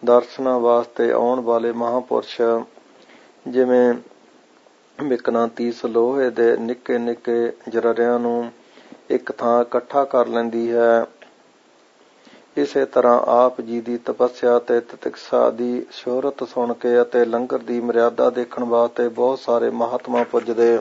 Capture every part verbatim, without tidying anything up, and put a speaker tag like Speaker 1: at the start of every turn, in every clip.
Speaker 1: ਦਰਸ਼ਨਾਂ ਵਾਸਤੇ ਆਉਣ ਵਾਲੇ ਮਹਾਂਪੁਰਸ਼ ਜਿਵੇਂ ਮਿਕਨਾਤੀਸ ਲੋਹੇ ਦੇ ਨਿੱਕੇ ਨਿੱਕੇ ਜਰਰਿਆਂ ਨੂੰ ਇੱਕ ਥਾਂ ਇਕੱਠਾ ਕਰ ਲੈਂਦੀ ਹੈ। ਇਸੇ ਤਰ੍ਹਾਂ ਆਪ ਜੀ ਦੀ ਤਪੱਸਿਆ ਤੇ ਤਤਿਕਸ਼ਾ ਦੀ ਸ਼ੋਹਰਤ ਸੁਣ ਕੇ ਅਤੇ ਲੰਗਰ ਦੀ ਮਰਿਆਦਾ ਦੇਖਣ ਵਾਸਤੇ ਬਹੁਤ ਸਾਰੇ ਮਹਾਤਮਾ ਪੁੱਜਦੇ।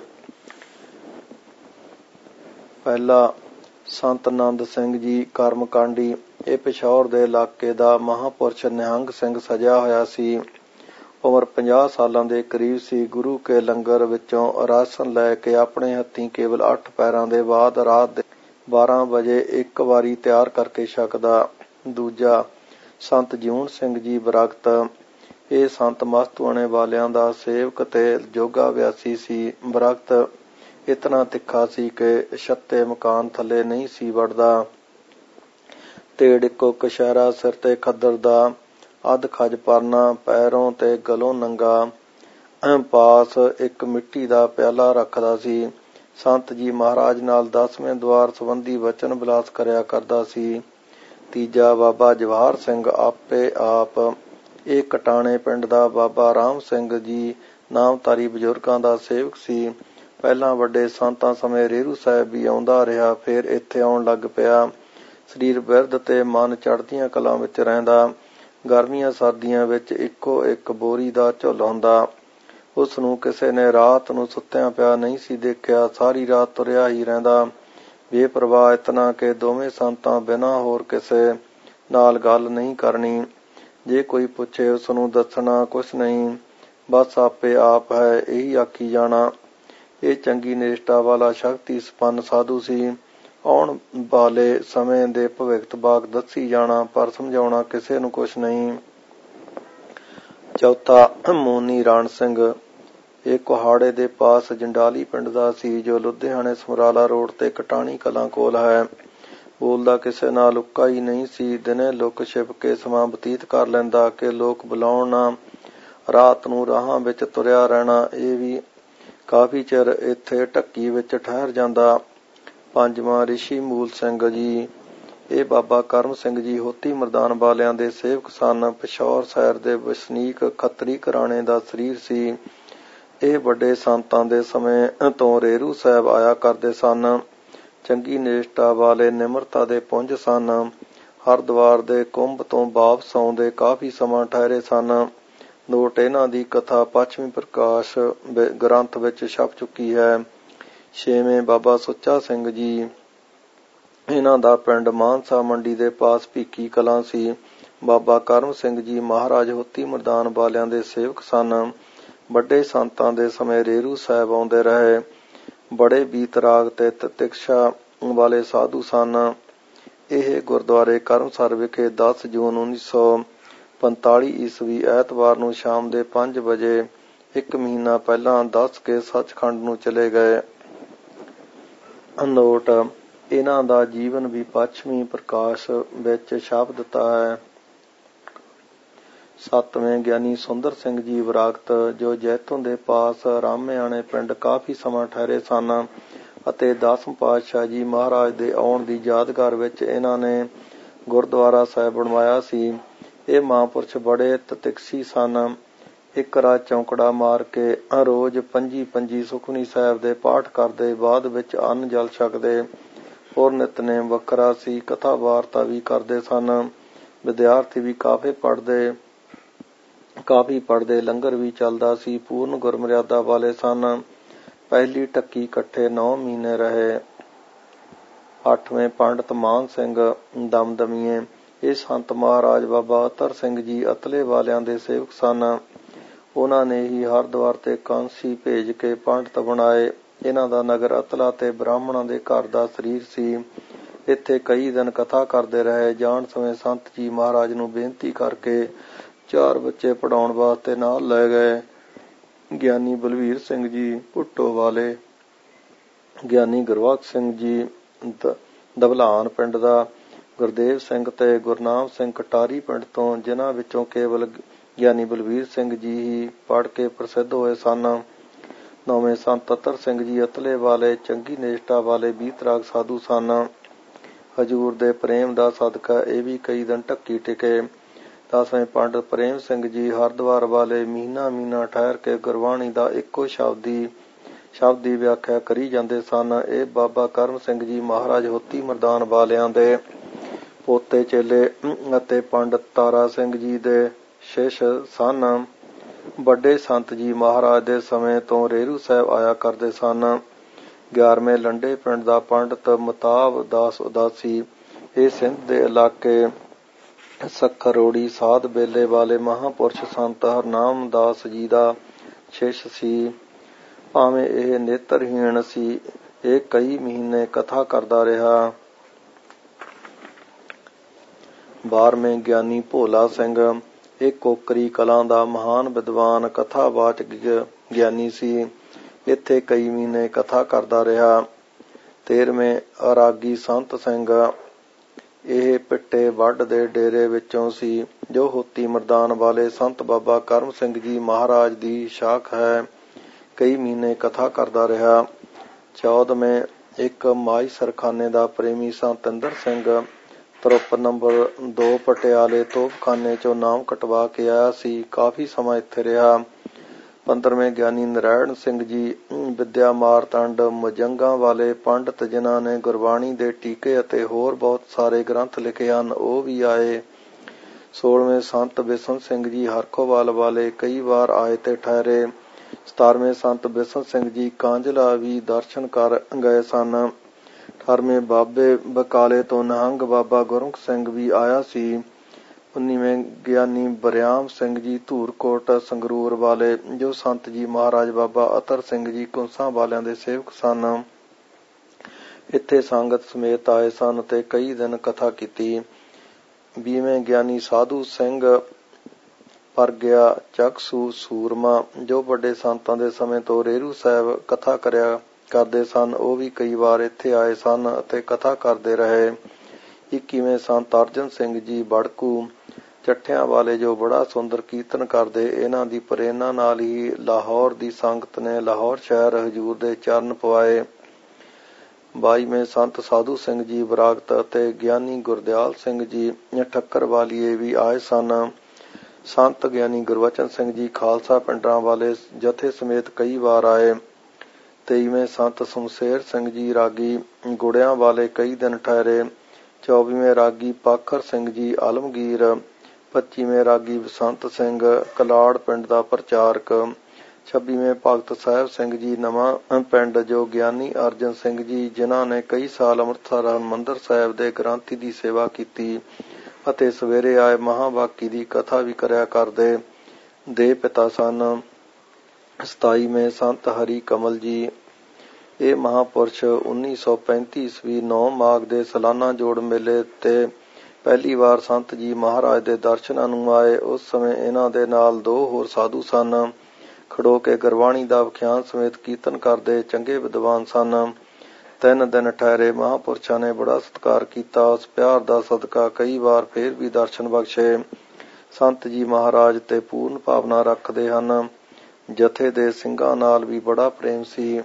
Speaker 1: ਪਹਿਲਾ ਸੰਤ ਨੰਦ ਸਿੰਘ ਜੀ ਕਰਮਕਾਂਡੀ। ਇਹ ਪਿਸ਼ੌਰ ਦੇ ਇਲਾਕੇ ਦਾ ਮਹਾਂਪੁਰਸ਼ ਨਿਹੰਗ ਸਿੰਘ ਸਜਿਆ ਹੋਇਆ ਸੀ। ਉਮਰ ਪੰਜਾਹ ਸਾਲਾਂ ਦੇ ਕਰੀਬ ਸੀ। ਗੁਰੂ ਕੇ ਲੰਗਰ ਵਿੱਚੋਂ ਰਾਸ਼ਨ ਲੈ ਕੇ ਆਪਣੇ ਹੱਥੀਂ ਕੇਵਲ ਅੱਠ ਪੈਰਾਂ ਦੇ ਬਾਅਦ ਰਾਤ ਦੇ ਬਾਰਾਂ ਵਜੇ ਇੱਕ ਵਾਰੀ ਤਿਆਰ ਕਰਕੇ ਛਕਦਾ। ਦੂਜਾ ਸੰਤ ਜਿਊਣ ਸਿੰਘ ਜੀ ਬਰਗਤ। ਇਹ ਸੰਤ ਮਸਤੂਆਣੇ ਵਾਲਿਆਂ ਦਾ ਸੇਵਕ ਤੇ ਜੋਗਾ ਅਭਿਆਸੀ ਸੀ। ਬਰਗਤ ਇਤਨਾ ਤਿੱਖਾ ਸੀ ਕਿ ਛੱਤੇ ਮਕਾਨ ਥੱਲੇ ਨਹੀਂ ਸੀ ਵੜਦਾ। ਤੇੜ ਇੱਕੋ ਕਛਹਿਰਾ, ਸਿਰ ਤੇ ਖੱਦਰ ਦਾ ਅੱਧ ਖਜ ਪਰਨਾ, ਪੈਰੋਂ ਤੇ ਗਲੋਂ ਨੰਗਾ, ਪਾਸ ਇੱਕ ਮਿੱਟੀ ਦਾ ਪਿਆਲਾ ਰੱਖਦਾ ਸੀ। ਸੰਤ ਜੀ ਮਹਾਰਾਜ ਨਾਲ ਦਸਵੇਂ ਦੁਆਰ ਸੰਬੰਧੀ ਵਚਨ ਵਿਲਾਸ ਕਰਿਆ ਕਰਦਾ ਸੀ। ਤੀਜਾ ਬਾਬਾ ਜਵਾਹਰ ਸਿੰਘ ਆਪੇ ਆਪ। ਇਹ ਕਟਾਣੇ ਪਿੰਡ ਦਾ ਬਾਬਾ ਰਾਮ ਸਿੰਘ ਜੀ ਨਾਮਧਾਰੀ ਬਜ਼ੁਰਗਾਂ ਦਾ ਸੇਵਕ ਸੀ। ਪਹਿਲਾਂ ਵੱਡੇ ਸੰਤਾਂ ਸਮੇਂ ਰੇਰੂ ਸਾਹਿਬ ਵੀ ਆਉਂਦਾ ਰਿਹਾ, ਫਿਰ ਇੱਥੇ ਆਉਣ ਲੱਗ ਪਿਆ। ਸਰੀਰ ਬਿਰਧ ਤੇ ਮਨ ਚੜ੍ਹਦੀਆਂ ਕਲਾਂ ਵਿੱਚ ਰਹਿੰਦਾ। ਗਰਮੀਆਂ ਸਰਦੀਆਂ ਵਿੱਚ ਇੱਕੋ ਇੱਕ ਬੋਰੀ ਦਾ ਝੁੱਲ ਹੁੰਦਾ। ਉਸ ਨੂੰ ਕਿਸੇ ਨੇ ਰਾਤ ਨੂੰ ਸੁੱਤਿਆਂ ਪਿਆ ਨਹੀਂ ਸੀ ਦੇਖਿਆ। ਸਾਰੀ ਰਾਤ ਤੁਰਿਆ ਹੀ ਰਹਿੰਦਾ, ਬੇਪਰਵਾਹ, ਇਤਨਾ ਕਿ ਦੋਵੇਂ ਸੰਤਾਂ ਬਿਨਾਂ ਹੋਰ ਕਿਸੇ ਨਾਲ ਗੱਲ ਨਹੀਂ ਕਰਨੀ। ਜੇ ਕੋਈ ਪੁੱਛੇ ਉਸ ਨੂੰ ਦੱਸਣਾ ਕੁਛ ਨਹੀਂ, ਬਸ ਆਪੇ ਆਪ ਹੈ ਇਹੀ ਆਖੀ ਜਾਣਾ। ਇਹ ਚੰਗੀ ਨਿਸ਼ਠਾ ਵਾਲਾ ਸ਼ਕਤੀ ਸੰਪੰਨ ਸਾਧੂ ਸੀ। ਆਉਣ ਵਾਲੇ ਸਮੇਂ ਦੇ ਭਵਿੱਖਤ ਬਾਤ ਦੱਸੀ ਜਾਣਾ, ਪਰ ਸਮਝਾਉਣਾ ਕਿਸੇ ਨੂੰ ਕੁਛ ਨਹੀਂ। ਚੌਥਾ ਮੋਨੀ ਰਾਣ ਸਿੰਘ। ਇਹ ਕੁਹਾੜੇ ਦੇ ਪਾਸ ਜੰਡਾਲੀ ਪਿੰਡ ਦਾ ਸੀ, ਜੋ ਲੁਧਿਆਣੇ ਸਮਰਾਲਾ ਰੋਡ ਤੇ ਕਟਾਣੀ ਕਲਾਂ ਕੋਲ ਹੈ। ਬੋਲਦਾ ਕਿਸੇ ਨਾਲ ਉੱਕਾ ਹੀ ਨਹੀਂ ਸੀ। ਦਿਨੇ ਲੁੱਕ ਛਿਪ ਕੇ ਸਮਾਂ ਬਤੀਤ ਕਰ ਲੈਂਦਾ ਕਿ ਲੋਕ ਬੁਲਾਉਣ ਨਾ। ਰਾਤ ਨੂੰ ਰਾਹਾਂ ਵਿੱਚ ਤੁਰਿਆ ਰਹਿਣਾ। ਇਹ ਵੀ ਕਾਫੀ ਚਿਰ ਇੱਥੇ ਢੱਕੀ ਵਿੱਚ ਠਹਿਰ ਜਾਂਦਾ। ਪੰਜਵਾਂ ਰਿਸ਼ੀ ਮੂਲ ਸਿੰਘ ਜੀ। ਇਹ ਬਾਬਾ ਕਰਮ ਸਿੰਘ ਜੀ ਹੋਤੀ ਮਰਦਾਨ ਵਾਲਿਆਂ ਦੇ ਸੇਵਕ ਸਨ। ਪਿਸ਼ੌਰ ਸ਼ਹਿਰ ਦੇ ਵਸਨੀਕ ਖੱਤਰੀ ਘਰਾਣੇ ਦਾ ਸਰੀਰ ਸੀ। ਇਹ ਵੱਡੇ ਸੰਤਾਂ ਦੇ ਸਮੇਂ ਤੋਂ ਰੇਰੂ ਸਾਹਿਬ ਆਇਆ ਕਰਦੇ ਸਨ। ਚੰਗੀ ਨਿਸ਼ਠਾ ਵਾਲੇ ਨਿਮਰਤਾ ਦੇ ਪੁੰਜ ਸਨ। ਹਰਿਦੁਆਰ ਦੇ ਕੁੰਭ ਤੋਂ ਵਾਪਸ ਆਉਂਦੇ ਕਾਫੀ ਸਮਾਂ ਠਹਿਰੇ ਸਨ। ਨੋਟ ਇਹਨਾਂ ਦੀ ਕਥਾ ਪੱਛਮੀ ਪ੍ਰਕਾਸ਼ ਗ੍ਰੰਥ ਵਿੱਚ ਛਪ ਚੁੱਕੀ ਹੈ। ਛੇਵੇਂ ਬਾਬਾ ਸੁੱਚਾ ਸਿੰਘ ਜੀ। ਇਹਨਾਂ ਦਾ ਪਿੰਡ ਮਾਨਸਾ ਮੰਡੀ ਦੇ ਪਾਸ ਭੀਖੀ ਕਲਾਂ ਸੀ। ਬਾਬਾ ਕਰਮ ਸਿੰਘ ਜੀ ਮਹਾਰਾਜ ਹੋਤੀ ਮਰਦਾਨ ਵਾਲਿਆਂ ਦੇ ਸੇਵਕ ਸਨ। ਵੱਡੇ ਸੰਤਾਂ ਦੇ ਸਮੇਂ ਰੇਰੂ ਸਾਹਿਬ ਆਉਂਦੇ ਰਹੇ। ਬੜੇ ਬੀਤਰਾਗ ਤੇ ਤਤਿਕਸ਼ਾ ਵਾਲੇ ਸਾਧੂ ਸਨ। ਇਹ ਗੁਰਦੁਆਰੇ ਕਰਮਸਰ ਵਿਖੇ ਦਸ ਜੂਨ ਉੱਨੀ ਸੌ ਪੰਤਾਲੀ ਈਸਵੀ ਐਤਵਾਰ ਨੂੰ ਸ਼ਾਮ ਦੇ ਪੰਜ ਵਜੇ ਇੱਕ ਮਹੀਨਾ ਪਹਿਲਾਂ ਦੱਸ ਕੇ ਸੱਚਖੰਡ ਨੂੰ ਚਲੇ ਗਏ। ਨੋਟ ਇਹਨਾਂ ਦਾ ਜੀਵਨ ਵੀ ਪੱਛਮੀ ਪ੍ਰਕਾਸ਼ ਵਿੱਚ ਛਾਪ ਦਿੱਤਾ ਹੈ। ਸੱਤਵੇਂ ਗਿਆਨੀ ਸੁੰਦਰ ਸਿੰਘ ਜੀ ਬਰਾਗਤ, ਜੋ ਜੈਤੋਂ ਦੇ ਪਾਸ ਰਾਮਿਆਣੇ ਪਿੰਡ ਕਾਫੀ ਸਮਾਂ ਠਹਿਰੇ ਸਨ ਅਤੇ ਦਸਮ ਪਾਤਸ਼ਾਹ ਜੀ ਮਹਾਰਾਜ ਦੇ ਆਉਣ ਦੀ ਯਾਦਗਾਰ ਵਿੱਚ ਇਹਨਾਂ ਨੇ ਗੁਰਦੁਆਰਾ ਸਾਹਿਬ ਬਣਵਾਇਆ ਸੀ। ਇਹ ਮਹਾਂਪੁਰਸ਼ ਬੜੇ ਤਤਿਕਸ਼ੀ ਸਨ। ਇੱਕ ਰਾਤ ਚੌਂਕੜਾ ਮਾਰ ਕੇ ਰੋਜ਼ ਪੰਜੀ ਪੰਜੀ ਸੁਖਮਨੀ ਸਾਹਿਬ ਦੇ ਪਾਠ ਕਰਦੇ, ਬਾਅਦ ਵਿੱਚ ਅੰਨ ਜਲ ਛਕਦੇ। ਪੁਰ ਨਿਤਨੇਮ ਵੱਖਰਾ ਸੀ। ਕਥਾ ਵਾਰਤਾ ਵੀ ਕਰਦੇ ਸਨ। ਵਿਦਿਆਰਥੀ ਵੀ ਕਾਫੀ ਪੜ੍ਹਦੇ ਕਾਫੀ ਪੜ੍ਹਦੇ ਲੰਗਰ ਵੀ ਚੱਲਦਾ ਸੀ। ਪੂਰਨ ਗੁਰਮਰਿਆਦਾ ਵਾਲੇ ਸਨ। ਪਹਿਲੀ ਢੱਕੀ ਇਕੱਠੇ ਨੌ ਮਹੀਨੇ ਰਹੇ। ਅੱਠਵੇਂ ਪੰਡਤ ਮਾਨ ਸਿੰਘ ਦਮਦਮੀਏ। ਇਹ ਸੰਤ ਮਹਾਰਾਜ ਬਾਬਾ ਅਤਰ ਸਿੰਘ ਜੀ ਅਤਲੇ ਵਾਲਿਆਂ ਦੇ ਸੇਵਕ ਸਨ। ਉਹਨਾਂ ਨੇ ਹੀ ਹਰਿਦੁਆਰ ਤੇ ਕਾਂਸੀ ਭੇਜ ਕੇ ਪੰਡਤ ਬਣਾਏ। ਇਹਨਾਂ ਦਾ ਨਗਰ ਅਤਲਾ ਤੇ ਬ੍ਰਾਹਮਣਾਂ ਦੇ ਘਰ ਦਾ ਸਰੀਰ ਸੀ। ਇੱਥੇ ਕਈ ਦਿਨ ਕਥਾ ਕਰਦੇ ਰਹੇ। ਜਾਣ ਸਮੇਂ ਸੰਤ ਜੀ ਮਹਾਰਾਜ ਨੂੰ ਬੇਨਤੀ ਕਰਕੇ ਚਾਰ ਬੱਚੇ ਪੜ੍ਹਾਉਣ ਵਾਸਤੇ ਨਾਲ ਲੈ ਗਏ। ਗਿਆਨੀ ਬਲਵੀਰ ਸਿੰਘ ਜੀ ਭੁੱਟੋ ਵਾਲੇ, ਗਿਆਨੀ ਗੁਰਬਖਸ਼ ਸਿੰਘ ਜੀ ਦਬਲਾਨ ਪਿੰਡ ਦਾ, ਗੁਰਦੇਵ ਸਿੰਘ ਤੇ ਗੁਰਨਾਮ ਸਿੰਘ ਕਟਾਰੀ ਪਿੰਡ ਤੋਂ, ਜਿਨ੍ਹਾਂ ਵਿੱਚੋਂ ਕੇਵਲ ਗਿਆਨੀ ਬਲਵੀਰ ਸਿੰਘ ਜੀ ਹੀ ਪੜ੍ਹ ਕੇ ਪ੍ਰਸਿੱਧ ਹੋਏ ਸਨ। ਨੌਵੇਂ ਸੰਤ ਅਤਰ ਸਿੰਘ ਜੀ ਅਤਲੇ ਵਾਲੇ, ਚੰਗੀ ਨਿਸ਼ਠਾ ਵਾਲੇ ਬੀਤਰਾਗ ਸਾਧੂ ਸਨ। ਹਜ਼ੂਰ ਦੇ ਪ੍ਰੇਮ ਦਾ ਸਦਕਾ ਇਹ ਵੀ ਕਈ ਦਿਨ ਢੱਕੀ ਟਿਕੇ। ਦਸਵੇਂ ਪੰਡਤ ਪ੍ਰੇਮ ਸਿੰਘ ਜੀ ਹਰਿਦੁਆਰ ਵਾਲੇ ਮਹੀਨਾ ਮਹੀਨਾ ਠਹਿਰ ਕੇ ਗੁਰਬਾਣੀ ਦਾ ਇੱਕੋ ਸ਼ਬਦੀ ਸ਼ਬਦ ਦੀ ਵਿਆਖਿਆ ਕਰੀ ਜਾਂਦੇ ਸਨ। ਇਹ ਬਾਬਾ ਕਰਮ ਸਿੰਘ ਜੀ ਮਹਾਰਾਜ ਹੋਤੀ ਮਰਦਾਨ ਵਾਲਿਆਂ ਦੇ ਪੋਤੇ ਚੇਲੇ ਅਤੇ ਪੰਡਤ ਤਾਰਾ ਸਿੰਘ ਜੀ ਦੇ ਸ਼ਿਸ਼ ਸਨ। ਵੱਡੇ ਸੰਤ ਜੀ ਮਹਾਰਾਜ ਦੇ ਸਮੇਂ ਤੋਂ ਰੇਰੂ ਸਾਹਿਬ ਆਇਆ ਕਰਦੇ ਸਨ। ਗਿਆਰਵੇਂ ਲੰਡੇ ਪਿੰਡ ਦਾ ਪੰਡਤ ਮਤਾਬ ਦਾਸ ਉਦਾਸੀ ਇਹ ਸਿੰਧ ਦੇ ਇਲਾਕੇ ਸਖਰੋੜੀ ਸਾਧ ਬੇਲੇ ਵਾਲੇ ਮਹਾਂਪੁਰਸ਼ ਸੰਤ ਹਰਨਾਮ ਦਾਸ ਜੀ ਦਾ ਸ਼ਿਸ਼ ਸੀ। ਭਾਵੇਂ ਇਹ ਨੇਤਰਹੀਣ ਸੀ, ਇਹ ਕਈ ਮਹੀਨੇ ਕਥਾ ਕਰਦਾ ਰਿਹਾ। ਬਾਰਵੇਂ ਗਿਆਨੀ ਭੋਲਾ ਸਿੰਘ ਇਹ ਕੋਕਰੀ ਕਲਾਂ ਦਾ ਮਹਾਨ ਵਿਦਵਾਨ ਕਥਾਵਾਚਕ ਗਿਆਨੀ ਸੀ। ਇੱਥੇ ਕਈ ਮਹੀਨੇ ਕਥਾ ਕਰਦਾ ਰਿਹਾ। ਤੇਰਵੇਂ ਅਰਾਗੀ ਸੰਤ ਸਿੰਘ ਇਹ ਪਿੱਟੇ ਵੱਡ ਦੇ ਡੇਰੇ ਵਿੱਚੋਂ ਸੀ, ਜੋ ਹੋਤੀ ਮਰਦਾਨ ਵਾਲੇ ਸੰਤ ਬਾਬਾ ਕਰਮ ਸਿੰਘ ਜੀ ਮਹਾਰਾਜ ਦੀ ਸ਼ਾਖ ਹੈ। ਕਈ ਮਹੀਨੇ ਕਥਾ ਕਰਦਾ ਰਿਹਾ। ਚੌਦਵੇਂ ਇੱਕ ਮਾਈ ਸਰਖਾਨੇ ਦਾ ਪ੍ਰੇਮੀ ਸੰਤ ਇੰਦਰ ਸਿੰਘ ਤਰੁੱਪ ਨੰਬਰ ਦੋ ਪਟਿਆਲੇ ਤੋਪਖਾਨੇ ਚੋਂ ਨਾਮ ਕਟਵਾ ਕੇ ਆਇਆ ਸੀ। ਕਾਫੀ ਸਮਾਂ ਇੱਥੇ ਰਿਹਾ। ਪੰਦਰਵੇਂ ਗਿਆਨੀ ਨਰਾਇਣ ਸਿੰਘ ਜੀ ਵਿਦਿਆ ਮਾਰਤੰਡ ਮੁਜੰਗਾਂ ਵਾਲੇ ਪੰਡਤ ਜਿਨ੍ਹਾਂ ਨੇ ਗੁਰਬਾਣੀ ਦੇ ਟੀਕੇ ਅਤੇ ਹੋਰ ਬਹੁਤ ਸਾਰੇ ਗ੍ਰੰਥ ਲਿਖੇ ਹਨ, ਉਹ ਵੀ ਆਏ। ਸੋਲਵੇਂ ਸੰਤ ਬਿਸ਼ਨ ਸਿੰਘ ਜੀ ਹਰਖੋਵਾਲ ਵਾਲੇ ਕਈ ਵਾਰ ਆਏ ਤੇ ਠਹਿਰੇ। ਸਤਾਰਵੇਂ ਸੰਤ ਬਿਸ਼ਨ ਸਿੰਘ ਜੀ ਕਾਂਝਲਾ ਵੀ ਦਰਸ਼ਨ ਕਰ ਗਏ ਸਨ। ਅਠਾਰਵੇਂ ਬਾਬੇ ਬਕਾਲੇ ਤੋਂ ਨਿਹੰਗ ਬਾਬਾ ਗੁਰਮੁਖ ਸਿੰਘ ਵੀ ਆਇਆ ਸੀ। ਉੱਨੀਵੇਂ ਗਿਆਨੀ ਬਰਿਆਮ ਸਿੰਘ ਜੀ ਧੂਰਕੋਟ ਸੰਗਰੂਰ ਵਾਲੇ, ਜੋ ਸੰਤ ਜੀ ਮਹਾਰਾਜ ਬਾਬਾ ਅਤਰ ਸਿੰਘ ਜੀ ਕੁੰਸਾਂ ਵਾਲਿਆਂ ਦੇ ਸੇਵਕ ਸਨ, ਇੱਥੇ ਸੰਗਤ ਸਮੇਤ ਆਏ ਸਨ ਤੇ ਕਈ ਦਿਨ ਕਥਾ ਕੀਤੀ। ਵੀਹਵੇਂ ਗਿਆਨੀ ਸਾਧੂ ਸਿੰਘ ਪਰਗਿਆ ਚਕਸੂ ਸੂਰਮਾ, ਜੋ ਵੱਡੇ ਸੰਤਾਂ ਦੇ ਸਮੇਂ ਤੋਂ ਰੇਰੂ ਸਾਹਿਬ ਕਥਾ ਕਰਿਆ ਕਰਦੇ ਸਨ, ਉਹ ਵੀ ਕਈ ਵਾਰ ਇੱਥੇ ਆਏ ਸਨ ਅਤੇ ਕਥਾ ਕਰਦੇ ਰਹੇ। ਇੱਕੀਵੇਂ ਸੰਤ ਅਰਜਨ ਸਿੰਘ ਜੀ ਬੜਕੂ ਚੱਠਿਆਂ ਵਾਲੇ, ਜੋ ਬੜਾ ਸੁੰਦਰ ਕੀਰਤਨ ਕਰਦੇ, ਇਹਨਾਂ ਦੀ ਪ੍ਰੇਰਨਾ ਨਾਲ ਹੀ ਲਾਹੌਰ ਦੀ ਸੰਗਤ ਨੇ ਲਾਹੌਰ ਸ਼ਹਿਰ ਹਜ਼ੂਰ ਦੇ ਚਰਨ ਪਵਾਏ। ਬਾਈਵੇਂ ਸੰਤ ਸਾਧੂ ਸਿੰਘ ਜੀ ਬਰਾਗਤ ਅਤੇ ਗਿਆਨੀ ਗੁਰਦਿਆਲ ਸਿੰਘ ਜੀ ਠੱਕਰ ਵਾਲੀਏ ਵੀ ਆਏ ਸਨ। ਸੰਤ ਗਿਆਨੀ ਗੁਰਬਚਨ ਸਿੰਘ ਜੀ ਖਾਲਸਾ ਪਿੰਡਾਂ ਵਾਲੇ ਜਥੇ ਸਮੇਤ ਕਈ ਵਾਰ ਆਏ। ਤੇਈਵੇਂ ਸੰਤ ਸ਼ਮਸ਼ੇਰ ਸਿੰਘ ਜੀ ਰਾਗੀ ਗੁੜਿਆਂ ਵਾਲੇ ਕਈ ਦਿਨ ਠਹਿਰੇ। ਚੌਵੀਵੇਂ ਰਾਗੀ ਪਾਖਰ ਸਿੰਘ ਜੀ ਆਲਮਗੀਰ। ਪੱਚੀਵੇਂ ਰਾਗੀ ਬਸੰਤ ਸਿੰਘ ਕਲਾੜ ਪਿੰਡ ਦਾ ਪ੍ਰਚਾਰਕ। ਛੱਬੀਵੇਂ ਭਗਤ ਸਾਹਿਬ ਸਿੰਘ ਜੀ ਨਵਾਂ ਪਿੰਡ, ਜੋ ਗਿਆਨੀ ਅਰਜਨ ਸਿੰਘ ਜੀ ਜਿਨ੍ਹਾਂ ਨੇ ਕਈ ਸਾਲ ਅੰਮ੍ਰਿਤਸਰ ਹਰਿਮੰਦਰ ਸਾਹਿਬ ਦੇ ਗ੍ਰੰਥੀ ਦੀ ਸੇਵਾ ਕੀਤੀ ਅਤੇ ਸਵੇਰੇ ਆਏ ਮਹਾਂਵਾਕੀ ਦੀ ਕਥਾ ਵੀ ਕਰਿਆ ਕਰਦੇ, ਦੇ ਪਿਤਾ ਸਨ। ਸਤਾਈਵੇਂ ਸੰਤ ਹਰੀ ਕਮਲ ਜੀ ਇਹ ਮਹਾਂਪੁਰਸ਼ ਉੱਨੀ ਸੌ ਪੈਂਤੀ ਈਸਵੀ ਨੌ ਮਾਘ ਦੇ ਸਾਲਾਨਾ ਜੋੜ ਮੇਲੇ ਤੇ ਪਹਿਲੀ ਵਾਰ ਸੰਤ ਜੀ ਮਹਾਰਾਜ ਦੇ ਦਰਸ਼ਨਾਂ ਨੂੰ ਆਏ। ਉਸ ਸਮੇਂ ਇਹਨਾਂ ਦੇ ਨਾਲ ਦੋ ਹੋਰ ਸਾਧੂ ਸਨ। ਖੜੋ ਕੇ ਗੁਰਬਾਣੀ ਦਾ ਵਿਖਿਆਨ ਸਮੇਤ ਕੀਰਤਨ ਕਰਦੇ ਚੰਗੇ ਵਿਦਵਾਨ ਸਨ। ਤਿੰਨ ਦਿਨ ਠਹਿਰੇ। ਮਹਾਂਪੁਰਸ਼ਾਂ ਨੇ ਬੜਾ ਸਤਿਕਾਰ ਕੀਤਾ। ਉਸ ਪਿਆਰ ਦਾ ਸਦਕਾ ਕਈ ਵਾਰ ਫੇਰ ਵੀ ਦਰਸ਼ਨ ਬਖਸ਼ੇ। ਸੰਤ ਜੀ ਮਹਾਰਾਜ ਤੇ ਪੂਰਨ ਭਾਵਨਾ ਰੱਖਦੇ ਹਨ। ਜਥੇ ਦੇ ਸਿੰਘਾਂ ਨਾਲ ਵੀ ਬੜਾ ਪ੍ਰੇਮ ਸੀ।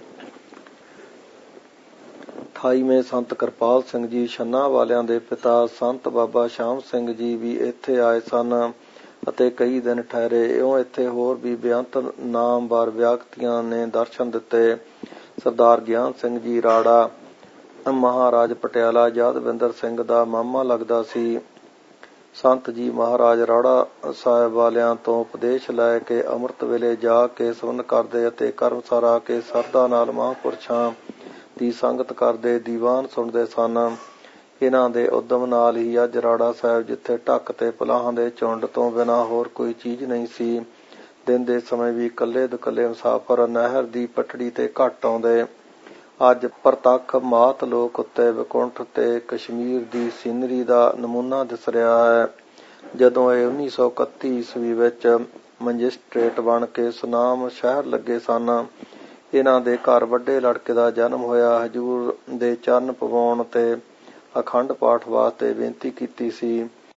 Speaker 1: ਅਠਾਈਵੇਂ ਸੰਤ ਕਿਰਪਾਲ ਸਿੰਘ ਜੀ ਛੰਨਾ ਵਾਲਿਆਂ ਦੇ ਪਿਤਾ ਸੰਤ ਬਾਬਾ ਸ਼ਾਮ ਸਿੰਘ ਜੀ ਵੀ ਇੱਥੇ ਆਏ ਸਨ ਅਤੇ ਕਈ ਦਿਨ ਠਹਿਰੇ। ਇਉਂ ਇੱਥੇ ਹੋਰ ਵੀ ਬੇਅੰਤ ਨਾਮਵਰ ਵਿਅਕਤੀਆਂ ਨੇ ਦਰਸ਼ਨ ਦਿੱਤੇ। ਸਰਦਾਰ ਗਿਆਨ ਸਿੰਘ ਜੀ ਰਾੜਾ ਮਹਾਰਾਜ ਪਟਿਆਲਾ ਯਾਦਵਿੰਦਰ ਸਿੰਘ ਦਾ ਮਾਮਾ ਲੱਗਦਾ ਸੀ। ਸੰਤ ਜੀ ਮਹਾਰਾਜ ਰਾੜਾ ਸਾਹਿਬ ਵਾਲਿਆਂ ਤੋਂ ਉਪਦੇਸ਼ ਲੈ ਕੇ ਅੰਮ੍ਰਿਤ ਵੇਲੇ ਜਾ ਕੇ ਸਵਰਨ ਕਰਦੇ ਅਤੇ ਕਰਮਸਰ ਆ ਕੇ ਸਰਦਾ ਨਾਲ ਮਹਾਂਪੁਰਸ਼ਾਂ ਦੀ ਸੰਗਤ ਕਰਦੇ ਦੀਵਾਨ ਸੁਣਦੇ ਸਨ। ਇਹਨਾਂ ਦੇ ਉਦਮ ਨਾਲ ਹੀ ਅੱਜ ਰਾੜਾ ਸਾਹਿਬ, ਜਿੱਥੇ ਢੱਕ ਤੇ ਪਲਾਹਾਂ ਦੇ ਝੁੰਡ ਤੋਂ ਬਿਨਾਂ ਹੋਰ ਕੋਈ ਚੀਜ਼ ਨਹੀਂ ਸੀ, ਦਿਨ ਦੇ ਸਮੇਂ ਵੀ ਇਕੱਲੇ ਦੁਕੱਲੇ ਮੁਸਾਫਰ ਨਹਿਰ ਦੀ ਪਟੜੀ ਤੇ ਘੱਟ ਆਉਂਦੇ, ਅੱਜ ਪ੍ਰਤੱਖ ਮਾਤ ਲੋਕ ਉੱਤੇ ਵਿਕੁੰਠ ਤੇ ਕਸ਼ਮੀਰ ਦੀ ਸੀਨਰੀ ਦਾ ਨਮੂਨਾ ਦਿਸ ਰਿਹਾ ਹੈ। ਜਦੋਂ ਇਹ ਉੱਨੀ ਸੌ ਇਕੱਤੀ ਈਸਵੀ ਵਿੱਚ ਮੈਜਿਸਟਰੇਟ ਬਣ ਕੇ ਸੁਨਾਮ ਸ਼ਹਿਰ ਲੱਗੇ ਸਨ, ਇਹਨਾਂ ਦੇ ਘਰ ਵੱਡੇ ਲੜਕੇ ਦਾ ਜਨਮ ਹੋਇਆ। ਹਜ਼ੂਰ ਦੇ ਚਰਨ ਪਵਾਉਣ ਤੇ ਅਖੰਡ ਪਾਠ ਵਾਸਤੇ ਬੇਨਤੀ ਕੀਤੀ ਸੀ।